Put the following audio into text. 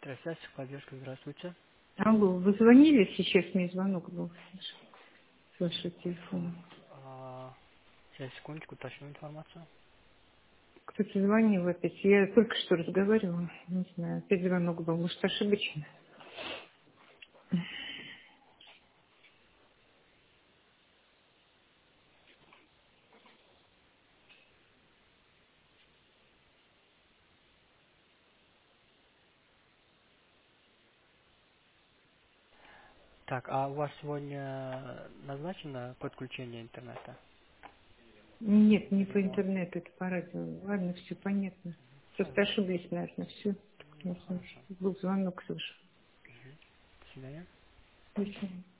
Трансляция, поддержка, здравствуйте. Алло, вы звонили? Сейчас мне звонок был с вашего Так, телефона. сейчас, секундочку, уточню информацию. Кто-то звонил опять. Я только что разговаривала. Не знаю, опять звонок был. Может, ошибочно? Так, а у вас сегодня назначено подключение интернета? Нет, не Или по он? интернету, это по радио. Ладно, все понятно. Все, Просто ошиблись, наверное, все. ну Ясно. хорошо. Был звонок, слышу. До свидания. До свидания.